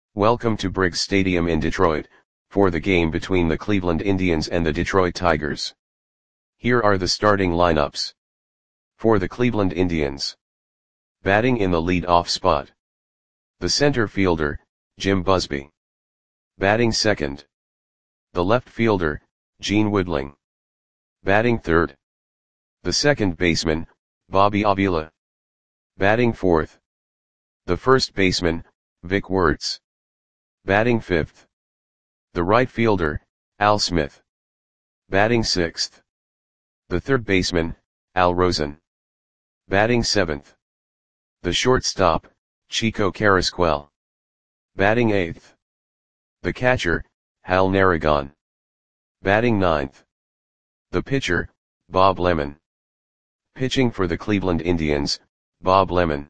Welcome to Briggs Stadium in Detroit, for the game between the Cleveland Indians and the Detroit Tigers. Here are the starting lineups. For the Cleveland Indians. Batting in the lead-off spot. The center fielder, Jim Busby. Batting second. The left fielder, Gene Woodling. Batting third. The second baseman, Bobby Avila. Batting fourth. The first baseman, Vic Wertz. Batting fifth. The right fielder, Al Smith. Batting sixth. The third baseman, Al Rosen. Batting seventh. The shortstop, Chico Carrasquel. Batting eighth. The catcher, Hal Narragon. Batting ninth. The pitcher, Bob Lemon. Pitching for the Cleveland Indians, Bob Lemon.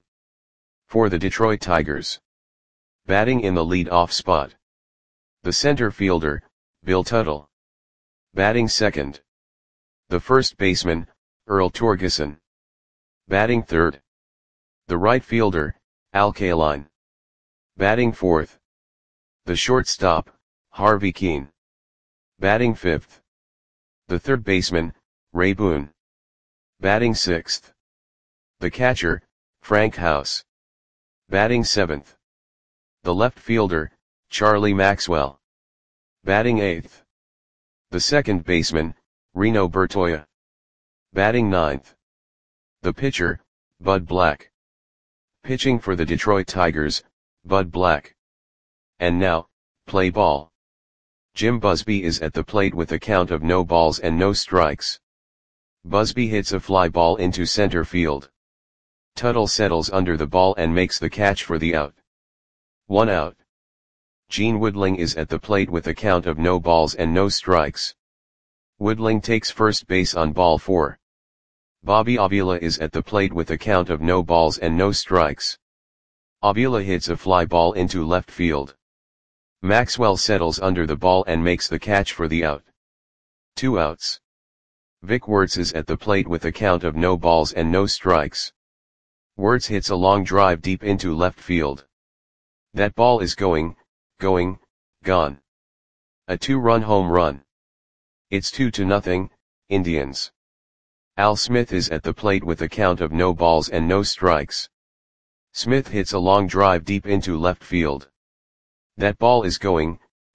For the Detroit Tigers. Batting in the lead-off spot. The center fielder, Bill Tuttle. Batting second. The first baseman, Earl Torgeson. Batting third. The right fielder, Al Kaline. Batting fourth. The shortstop, Harvey Kuenn. Batting fifth. The third baseman, Ray Boone. Batting sixth. The catcher, Frank House. Batting seventh. The left fielder, Charlie Maxwell. Batting eighth. The second baseman, Reno Bertoia. Batting ninth. The pitcher, Bud Black. Pitching for the Detroit Tigers, Bud Black. And now, play ball. Jim Busby is at the plate with a count of no balls and no strikes. Busby hits a fly ball into center field. Tuttle settles under the ball and makes the catch for the out. 1 out. Gene Woodling is at the plate with a count of no balls and no strikes. Woodling takes first base on ball 4. Bobby Avila is at the plate with a count of no balls and no strikes. Avila hits a fly ball into left field. Maxwell settles under the ball and makes the catch for the out. 2 outs. Vic Wertz is at the plate with a count of no balls and no strikes. Wertz hits a long drive deep into left field. That ball is going, gone. A 2-run home run. It's 2-0, Indians. Al Smith is at the plate with a count of no balls and no strikes. Smith hits a long drive deep into left field. That ball is going,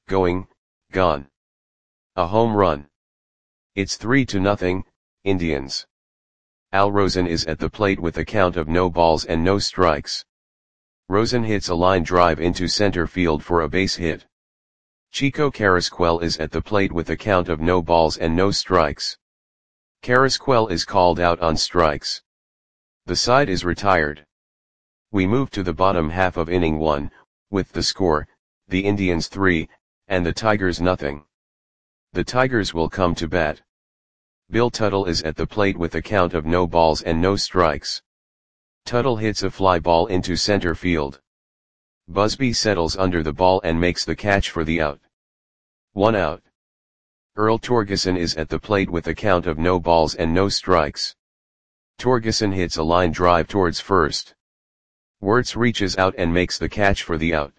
gone. A home run. It's 3-0, Indians. Al Rosen is at the plate with a count of no balls and no strikes. Rosen hits a line drive into center field for a base hit. Chico Carrasquel is at the plate with a count of no balls and no strikes. Carrasquel is called out on strikes. The side is retired. We move to the bottom half of inning 1, with the score, the Indians 3, and the Tigers nothing. The Tigers will come to bat. Bill Tuttle is at the plate with a count of no balls and no strikes. Tuttle hits a fly ball into center field. Busby settles under the ball and makes the catch for the out. 1 out. Earl Torgeson is at the plate with a count of no balls and no strikes. Torgeson hits a line drive towards first. Wertz reaches out and makes the catch for the out.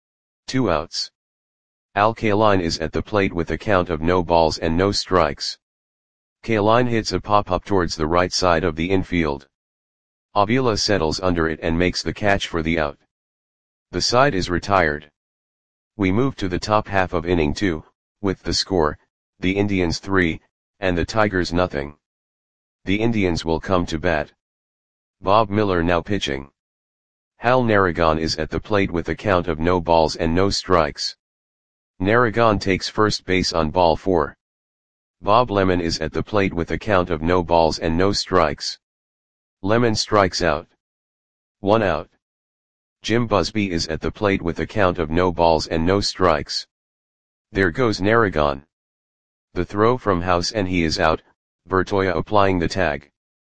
2 outs. Al Kaline is at the plate with a count of no balls and no strikes. Kaline hits a pop-up towards the right side of the infield. Avila settles under it and makes the catch for the out. The side is retired. We move to the top half of inning 2, with the score, the Indians 3, and the Tigers nothing. The Indians will come to bat. Bob Miller now pitching. Hal Narragon is at the plate with a count of no balls and no strikes. Narragon takes first base on ball 4. Bob Lemon is at the plate with a count of no balls and no strikes. Lemon strikes out. 1 out. Jim Busby is at the plate with a count of no balls and no strikes. There goes Narragon. The throw from House and he is out, Bertoia applying the tag.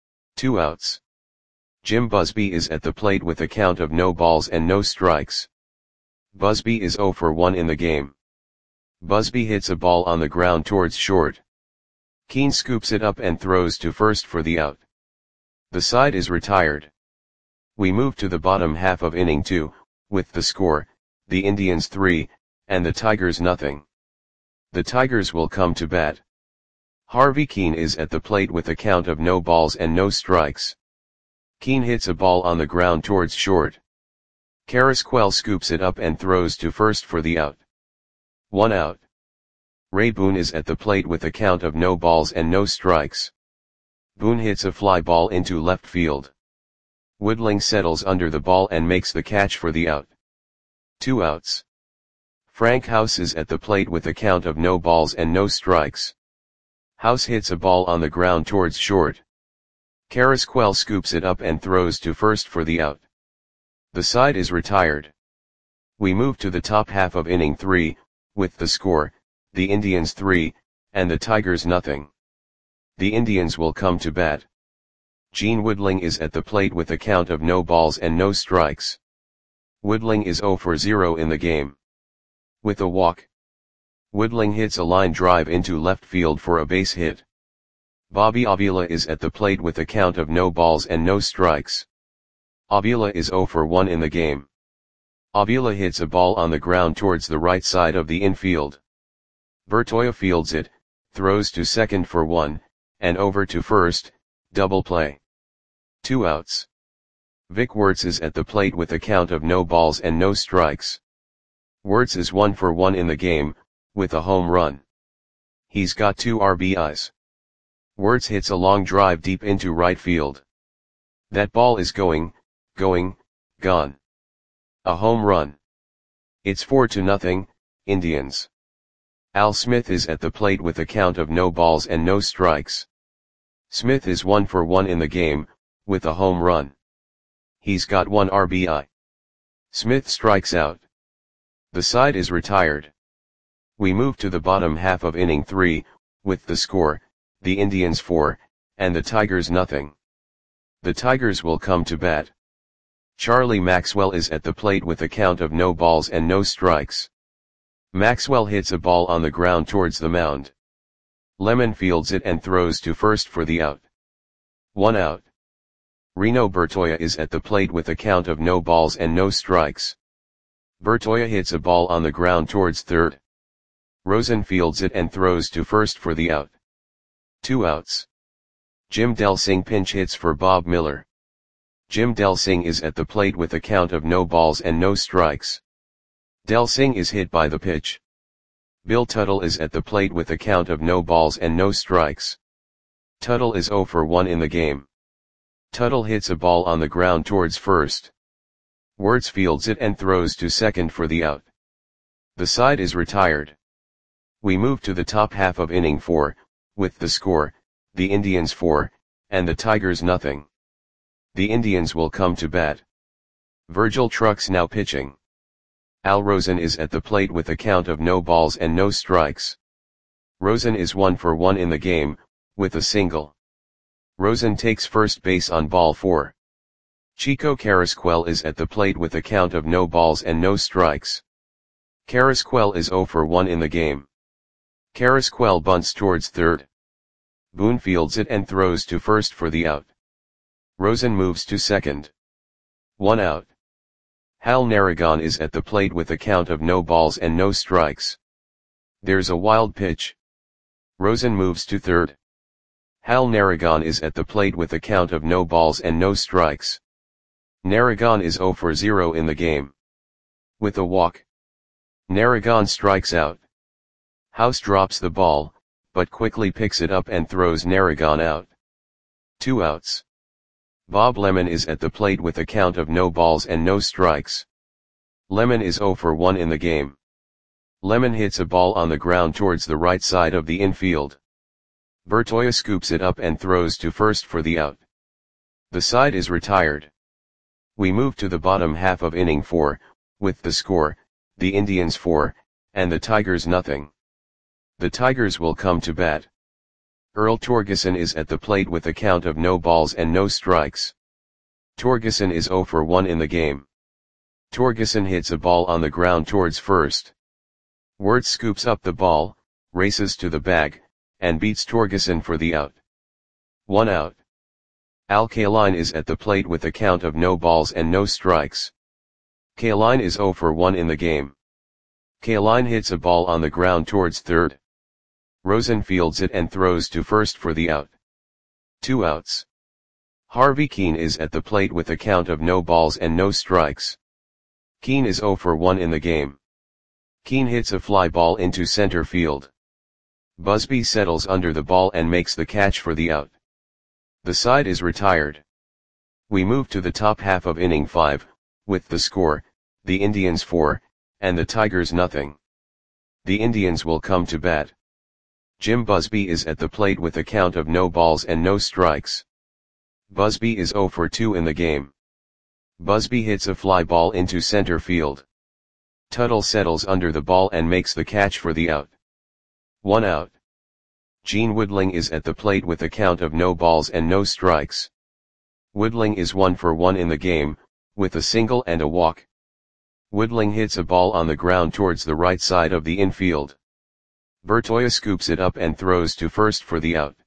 2 outs. Jim Busby is at the plate with a count of no balls and no strikes. Busby is 0 for 1 in the game. Busby hits a ball on the ground towards short. Kuenn scoops it up and throws to first for the out. The side is retired. We move to the bottom half of inning 2, with the score, the Indians 3, and the Tigers nothing. The Tigers will come to bat. Harvey Keane is at the plate with a count of no balls and no strikes. Keane hits a ball on the ground towards short. Carrasquel scoops it up and throws to first for the out. 1 out. Ray Boone is at the plate with a count of no balls and no strikes. Boone hits a fly ball into left field. Woodling settles under the ball and makes the catch for the out. 2 outs. Frank House is at the plate with a count of no balls and no strikes. House hits a ball on the ground towards short. Carrasquel scoops it up and throws to first for the out. The side is retired. We move to the top half of inning 3, with the score, the Indians 3, and the Tigers nothing. The Indians will come to bat. Gene Woodling is at the plate with a count of no balls and no strikes. Woodling is 0 for 0 in the game. With a walk, Woodling hits a line drive into left field for a base hit. Bobby Avila is at the plate with a count of no balls and no strikes. Avila is 0 for 1 in the game. Avila hits a ball on the ground towards the right side of the infield. Bertoia fields it, throws to second for 1, and over to first, double play. 2 outs. Vic Wertz is at the plate with a count of no balls and no strikes. Wertz is 1 for 1 in the game, with a home run. He's got 2 RBIs. Wertz hits a long drive deep into right field. That ball is going, gone. A home run. It's 4-0, Indians. Al Smith is at the plate with a count of no balls and no strikes. Smith is 1 for 1 in the game, with a home run. He's got 1 RBI. Smith strikes out. The side is retired. We move to the bottom half of inning 3, with the score, the Indians 4, and the Tigers nothing. The Tigers will come to bat. Charlie Maxwell is at the plate with a count of no balls and no strikes. Maxwell hits a ball on the ground towards the mound. Lemon fields it and throws to first for the out. 1 out. Reno Bertoia is at the plate with a count of no balls and no strikes. Bertoia hits a ball on the ground towards third. Rosen fields it and throws to first for the out. 2 outs. Jim Delsing pinch hits for Bob Miller. Jim Delsing is at the plate with a count of no balls and no strikes. Delsing is hit by the pitch. Bill Tuttle is at the plate with a count of no balls and no strikes. Tuttle is 0 for 1 in the game. Tuttle hits a ball on the ground towards first. Wertz fields it and throws to second for the out. The side is retired. We move to the top half of inning 4, with the score, the Indians 4, and the Tigers nothing. The Indians will come to bat. Virgil Trucks now pitching. Al Rosen is at the plate with a count of no balls and no strikes. Rosen is 1 for 1 in the game, with a single. Rosen takes first base on ball 4. Chico Carrasquel is at the plate with a count of no balls and no strikes. Carrasquel is 0 for 1 in the game. Carrasquel bunts towards third. Boone fields it and throws to first for the out. Rosen moves to second. 1 out. Hal Narragon is at the plate with a count of no balls and no strikes. There's a wild pitch. Rosen moves to third. Hal Narragon is at the plate with a count of no balls and no strikes. Narragon is 0 for 0 in the game. With a walk, Narragon strikes out. House drops the ball, but quickly picks it up and throws Narragon out. 2 outs. Bob Lemon is at the plate with a count of no balls and no strikes. Lemon is 0 for 1 in the game. Lemon hits a ball on the ground towards the right side of the infield. Bertoia scoops it up and throws to first for the out. The side is retired. We move to the bottom half of inning 4, with the score, the Indians 4, and the Tigers nothing. The Tigers will come to bat. Earl Torgeson is at the plate with a count of no balls and no strikes. Torgeson is 0 for 1 in the game. Torgeson hits a ball on the ground towards first. Wertz scoops up the ball, races to the bag, and beats Torgeson for the out. 1 out. Al Kaline is at the plate with a count of no balls and no strikes. Kaline is 0 for 1 in the game. Kaline hits a ball on the ground towards third. Rosen fields it and throws to first for the out. 2 outs. Harvey Keane is at the plate with a count of no balls and no strikes. Keane is 0 for 1 in the game. Keane hits a fly ball into center field. Busby settles under the ball and makes the catch for the out. The side is retired. We move to the top half of inning 5, with the score, the Indians 4, and the Tigers nothing. The Indians will come to bat. Jim Busby is at the plate with a count of no balls and no strikes. Busby is 0 for 2 in the game. Busby hits a fly ball into center field. Tuttle settles under the ball and makes the catch for the out. 1 out. Gene Woodling is at the plate with a count of no balls and no strikes. Woodling is 1 for 1 in the game, with a single and a walk. Woodling hits a ball on the ground towards the right side of the infield. Bertoia scoops it up and throws to first for the out.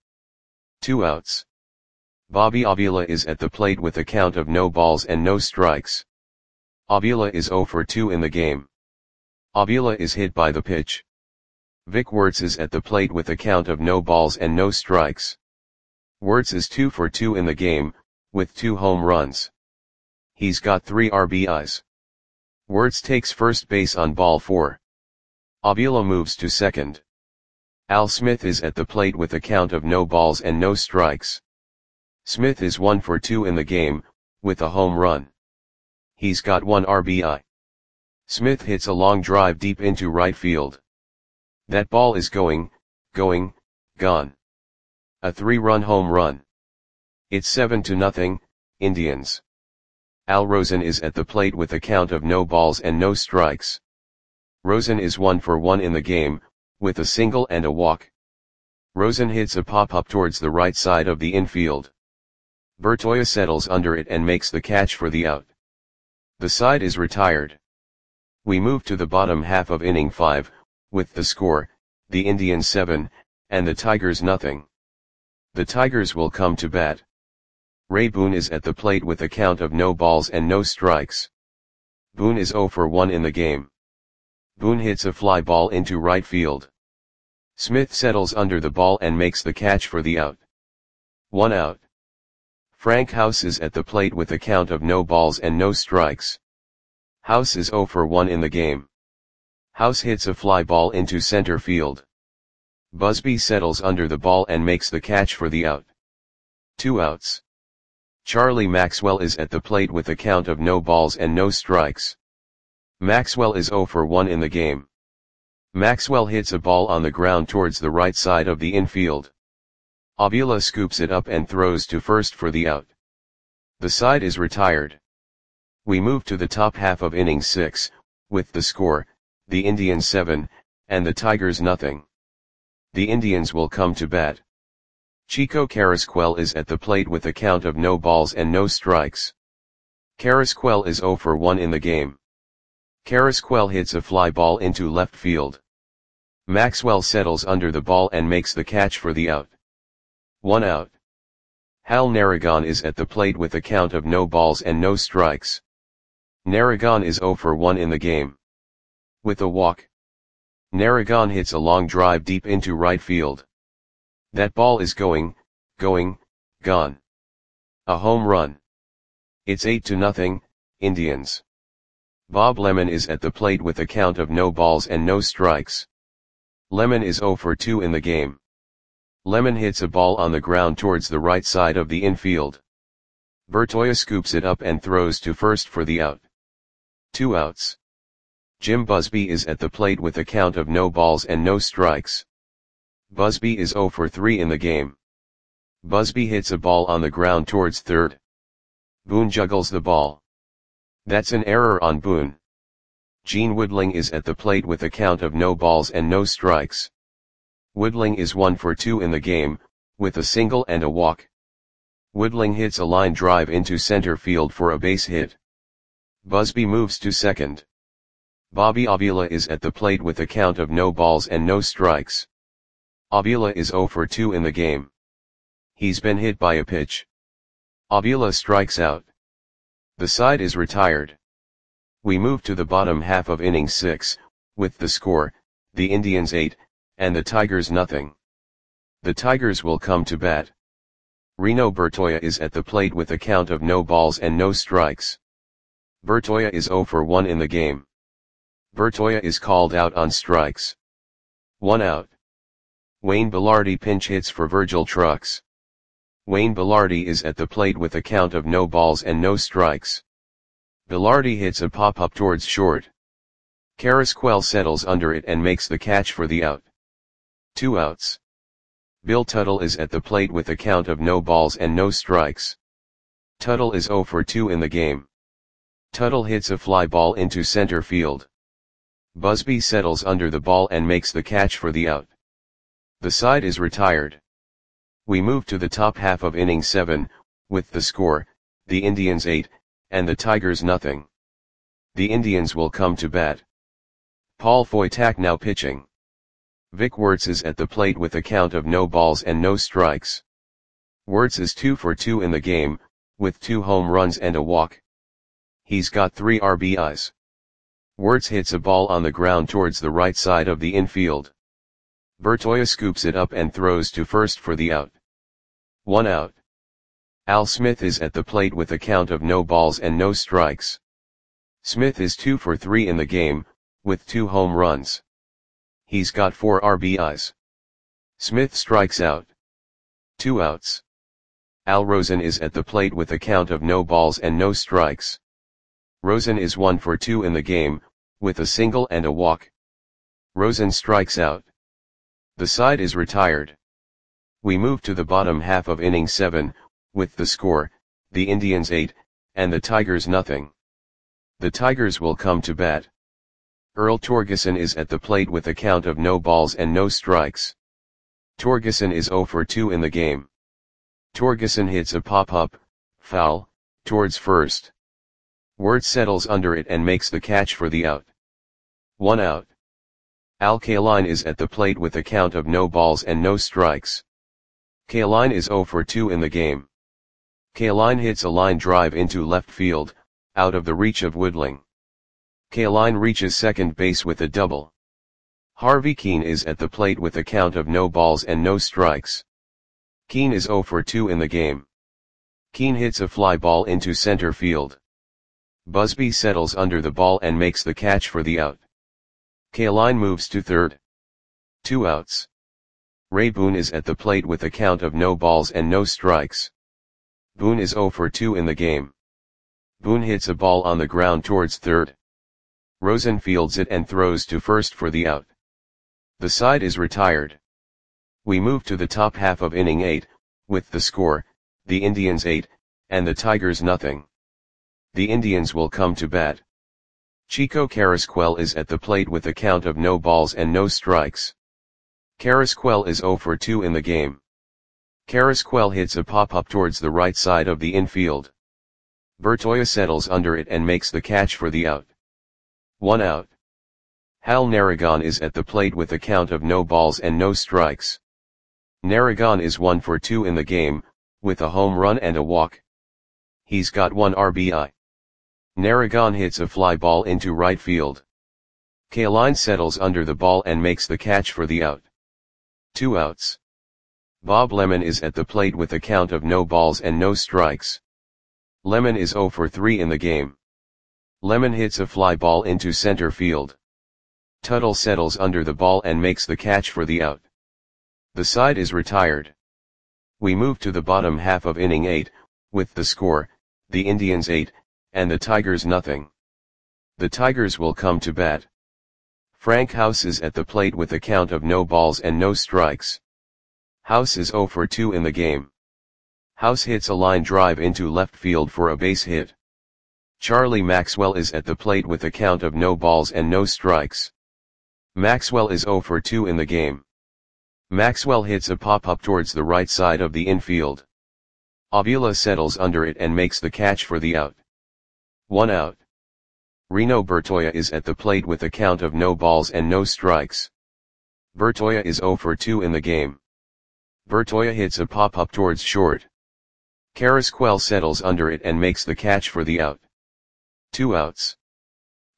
2 outs. Bobby Avila is at the plate with a count of no balls and no strikes. Avila is 0 for 2 in the game. Avila is hit by the pitch. Vic Wertz is at the plate with a count of no balls and no strikes. Wertz is 2 for 2 in the game, with 2 home runs. He's got 3 RBIs. Wertz takes first base on ball 4. Avila moves to second. Al Smith is at the plate with a count of no balls and no strikes. Smith is 1 for 2 in the game, with a home run. He's got 1 RBI. Smith hits a long drive deep into right field. That ball is going, gone. A 3-run home run. It's 7-0, Indians. Al Rosen is at the plate with a count of no balls and no strikes. Rosen is 1 for 1 in the game, with a single and a walk. Rosen hits a pop-up towards the right side of the infield. Bertoia settles under it and makes the catch for the out. The side is retired. We move to the bottom half of inning 5, with the score, the Indians 7, and the Tigers nothing. The Tigers will come to bat. Ray Boone is at the plate with a count of no balls and no strikes. Boone is 0 for 1 in the game. Boone hits a fly ball into right field. Smith settles under the ball and makes the catch for the out. 1 out. Frank House is at the plate with a count of no balls and no strikes. House is 0 for 1 in the game. House hits a fly ball into center field. Busby settles under the ball and makes the catch for the out. 2 outs. Charlie Maxwell is at the plate with a count of no balls and no strikes. Maxwell is 0 for 1 in the game. Maxwell hits a ball on the ground towards the right side of the infield. Avila scoops it up and throws to first for the out. The side is retired. We move to the top half of inning 6, with the score, the Indians 7, and the Tigers nothing. The Indians will come to bat. Chico Carrasquel is at the plate with a count of no balls and no strikes. Carrasquel is 0 for 1 in the game. Carrasquel hits a fly ball into left field. Maxwell settles under the ball and makes the catch for the out. 1 out. Hal Narragon is at the plate with a count of no balls and no strikes. Narragon is 0 for 1 in the game. With a walk. Narragon hits a long drive deep into right field. That ball is going, gone. A home run. It's 8-0, Indians. Bob Lemon is at the plate with a count of no balls and no strikes. Lemon is 0 for 2 in the game. Lemon hits a ball on the ground towards the right side of the infield. Bertoia scoops it up and throws to first for the out. 2 outs. Jim Busby is at the plate with a count of no balls and no strikes. Busby is 0 for 3 in the game. Busby hits a ball on the ground towards third. Boone juggles the ball. That's an error on Boone. Gene Woodling is at the plate with a count of no balls and no strikes. Woodling is 1 for 2 in the game, with a single and a walk. Woodling hits a line drive into center field for a base hit. Busby moves to second. Bobby Avila is at the plate with a count of no balls and no strikes. Avila is 0 for 2 in the game. He's been hit by a pitch. Avila strikes out. The side is retired. We move to the bottom half of inning 6, with the score, the Indians 8, and the Tigers nothing. The Tigers will come to bat. Reno Bertoia is at the plate with a count of no balls and no strikes. Bertoia is 0 for 1 in the game. Bertoia is called out on strikes. 1 out. Wayne Belardi pinch hits for Virgil Trucks. Wayne Belardi is at the plate with a count of no balls and no strikes. Belardi hits a pop-up towards short. Carrasquel settles under it and makes the catch for the out. 2 outs. Bill Tuttle is at the plate with a count of no balls and no strikes. Tuttle is 0 for 2 in the game. Tuttle hits a fly ball into center field. Busby settles under the ball and makes the catch for the out. The side is retired. We move to the top half of inning 7, with the score, the Indians 8, and the Tigers nothing. The Indians will come to bat. Paul Foytak now pitching. Vic Wertz is at the plate with a count of no balls and no strikes. Wertz is 2 for 2 in the game, with 2 home runs and a walk. He's got 3 RBIs. Wertz hits a ball on the ground towards the right side of the infield. Bertoia scoops it up and throws to first for the out. 1 out. Al Smith is at the plate with a count of no balls and no strikes. Smith is 2 for 3 in the game, with 2 home runs. He's got 4 RBIs. Smith strikes out. 2 outs. Al Rosen is at the plate with a count of no balls and no strikes. Rosen is 1 for 2 in the game, with a single and a walk. Rosen strikes out. The side is retired. We move to the bottom half of inning 7, with the score, the Indians 8, and the Tigers nothing. The Tigers will come to bat. Earl Torgeson is at the plate with a count of no balls and no strikes. Torgeson is 0 for 2 in the game. Torgeson hits a pop-up, foul, towards first. Wertz settles under it and makes the catch for the out. 1 out. Al Kaline is at the plate with a count of no balls and no strikes. Kaline is 0 for 2 in the game. Kaline hits a line drive into left field, out of the reach of Woodling. Kaline reaches second base with a double. Harvey Keene is at the plate with a count of no balls and no strikes. Keene is 0 for 2 in the game. Keene hits a fly ball into center field. Busby settles under the ball and makes the catch for the out. Kaline moves to third. 2 outs. Ray Boone is at the plate with a count of no balls and no strikes. Boone is 0 for 2 in the game. Boone hits a ball on the ground towards third. Rosen fields it and throws to first for the out. The side is retired. We move to the top half of inning 8, with the score, the Indians 8, and the Tigers nothing. The Indians will come to bat. Chico Carrasquel is at the plate with a count of no balls and no strikes. Carrasquel is 0 for 2 in the game. Carrasquel hits a pop-up towards the right side of the infield. Bertoia settles under it and makes the catch for the out. 1 out. Hal Narragon is at the plate with a count of no balls and no strikes. Narragon is 1 for 2 in the game, with a home run and a walk. He's got 1 RBI. Narragon hits a fly ball into right field. Kaline settles under the ball and makes the catch for the out. 2 outs. Bob Lemon is at the plate with a count of no balls and no strikes. Lemon is 0 for 3 in the game. Lemon hits a fly ball into center field. Tuttle settles under the ball and makes the catch for the out. The side is retired. We move to the bottom half of inning 8, with the score, the Indians 8, and the Tigers nothing. The Tigers will come to bat. Frank House is at the plate with a count of no balls and no strikes. House is 0 for 2 in the game. House hits a line drive into left field for a base hit. Charlie Maxwell is at the plate with a count of no balls and no strikes. Maxwell is 0 for 2 in the game. Maxwell hits a pop-up towards the right side of the infield. Avila settles under it and makes the catch for the out. 1 out. Reno Bertoia is at the plate with a count of no balls and no strikes. Bertoia is 0 for 2 in the game. Bertoia hits a pop-up towards short. Carrasquel settles under it and makes the catch for the out. 2 outs.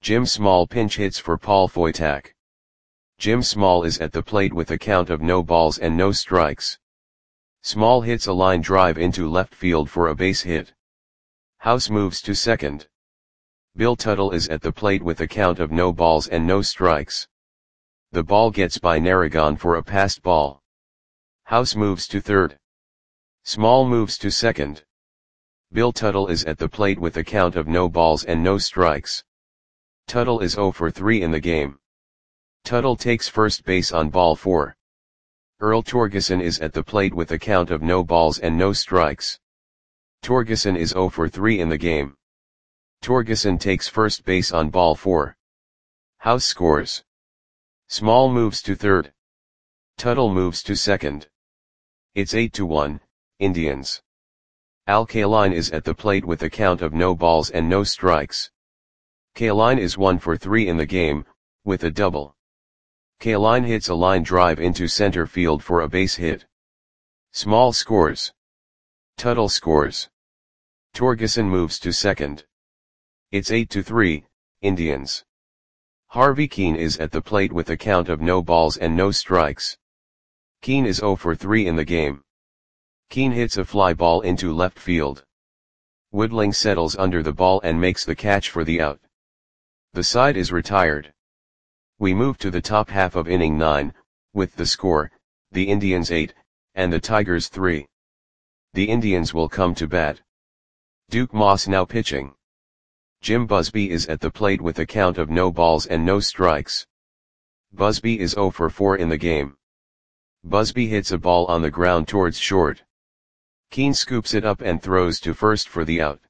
Jim Small pinch hits for Paul Foytak. Jim Small is at the plate with a count of no balls and no strikes. Small hits a line drive into left field for a base hit. House moves to second. Bill Tuttle is at the plate with a count of no balls and no strikes. The ball gets by Narragon for a passed ball. House moves to third. Small moves to second. Bill Tuttle is at the plate with a count of no balls and no strikes. Tuttle is 0 for 3 in the game. Tuttle takes first base on ball 4. Earl Torgeson is at the plate with a count of no balls and no strikes. Torgeson is 0 for 3 in the game. Torgeson takes first base on ball 4. House scores. Small moves to third. Tuttle moves to second. It's 8-1, Indians. Al Kaline is at the plate with a count of no balls and no strikes. Kaline is 1 for 3 in the game, with a double. Kaline hits a line drive into center field for a base hit. Small scores. Tuttle scores. Torgeson moves to second. It's 8-3, Indians. Harvey Keene is at the plate with a count of no balls and no strikes. Keene is 0 for 3 in the game. Keene hits a fly ball into left field. Woodling settles under the ball and makes the catch for the out. The side is retired. We move to the top half of inning 9, with the score, the Indians 8, and the Tigers 3. The Indians will come to bat. Duke Moss now pitching. Jim Busby is at the plate with a count of no balls and no strikes. Busby is 0 for 4 in the game. Busby hits a ball on the ground towards short. Keene scoops it up and throws to first for the out.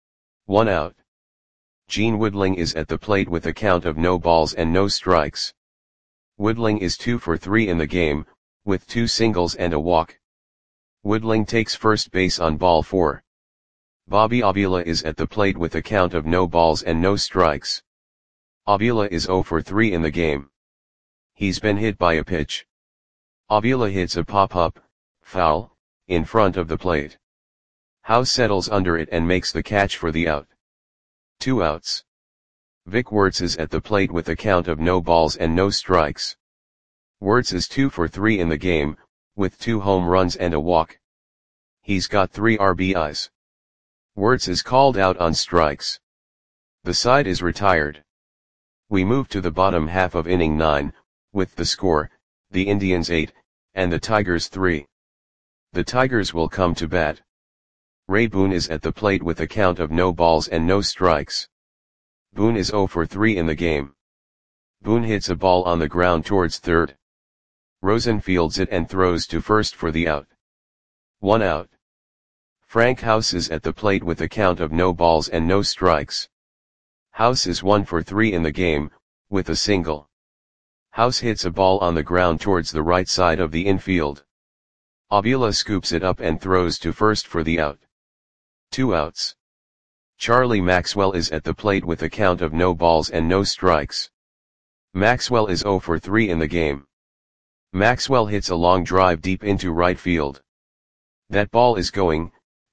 1 out. Gene Woodling is at the plate with a count of no balls and no strikes. Woodling is 2 for 3 in the game, with 2 singles and a walk. Woodling takes first base on ball 4. Bobby Avila is at the plate with a count of no balls and no strikes. Avila is 0 for 3 in the game. He's been hit by a pitch. Avila hits a pop-up, foul, in front of the plate. House settles under it and makes the catch for the out. 2 outs. Vic Wertz is at the plate with a count of no balls and no strikes. Wertz is 2 for 3 in the game, with 2 home runs and a walk. He's got 3 RBIs. Wertz is called out on strikes. The side is retired. We move to the bottom half of inning 9, with the score, the Indians 8, and the Tigers 3. The Tigers will come to bat. Ray Boone is at the plate with a count of no balls and no strikes. Boone is 0 for 3 in the game. Boone hits a ball on the ground towards third. Rosen fields it and throws to first for the out. 1 out. Frank House is at the plate with a count of no balls and no strikes. House is 1 for 3 in the game, with a single. House hits a ball on the ground towards the right side of the infield. Avila scoops it up and throws to first for the out. 2 outs. Charlie Maxwell is at the plate with a count of no balls and no strikes. Maxwell is 0 for 3 in the game. Maxwell hits a long drive deep into right field. That ball is gone.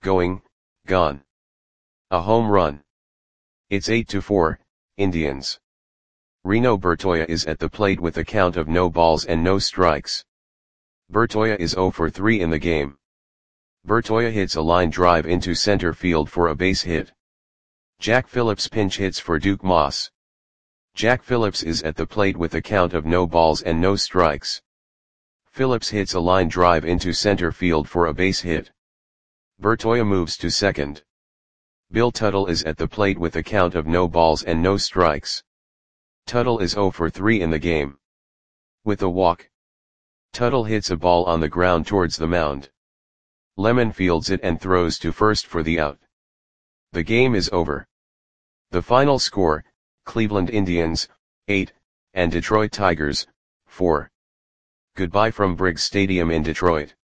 A home run. It's 8-4, Indians. Reno Bertoia is at the plate with a count of no balls and no strikes. Bertoia is 0 for 3 in the game. Bertoia hits a line drive into center field for a base hit. Jack Phillips pinch hits for Duke Moss. Jack Phillips is at the plate with a count of no balls and no strikes. Phillips hits a line drive into center field for a base hit. Bertoia moves to second. Bill Tuttle is at the plate with a count of no balls and no strikes. Tuttle is 0 for 3 in the game. With a walk. Tuttle hits a ball on the ground towards the mound. Lemon fields it and throws to first for the out. The game is over. The final score, Cleveland Indians, 8, and Detroit Tigers, 4. Goodbye from Briggs Stadium in Detroit.